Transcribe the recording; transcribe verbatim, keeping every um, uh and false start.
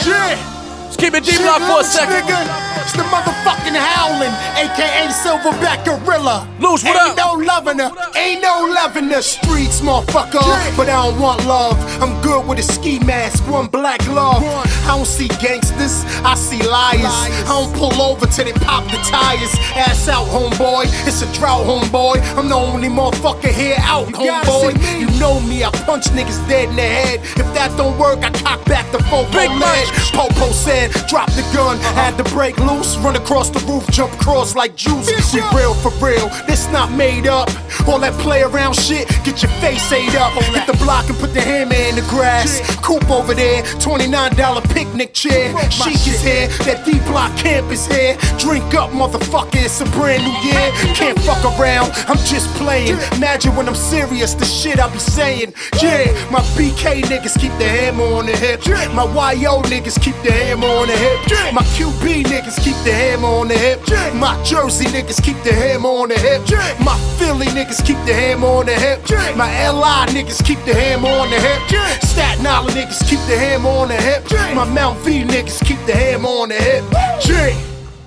Yeah. Let's keep it deep lock for a second. Nigga. It's the motherfucking Howlin', aka Silverback Gorilla. Loose, what Ain't up? no loving her, ain't no loving the streets, motherfucker. But I don't want love. I'm good with a ski mask, one black glove. I don't see gangsters, I see liars. I don't pull over till they pop the tires. Ass out, homeboy. It's a drought, homeboy. I'm the only motherfucker here out, homeboy. You know me, I punch niggas dead in the head. If that don't work, I cock back the four lead. Popo said, drop the gun, had to break loose, run across the roof, jump across like juice. We real for real, this not made up. All that play around shit, get your face ate up. Hit the block and put the hammer in the grass. Coop over there, twenty-nine dollar picnic chair. Sheik is here, that D-Block camp is here. Drink up, motherfucker, it's a brand new year. Can't fuck around, I'm just playing. Imagine when I'm serious, the shit I be saying. Yeah, my B K niggas keep the hammer on the hip. My Y O niggas keep the hammer on the hip. My Q B niggas keep the hammer on the hip. My Jersey niggas keep the hammer on the hip. My Philly niggas keep the hammer on the hip. My L I niggas keep the hammer on the hip. Staten Island niggas keep the hammer on the hip. My Mount V niggas keep the hammer on the hip. J.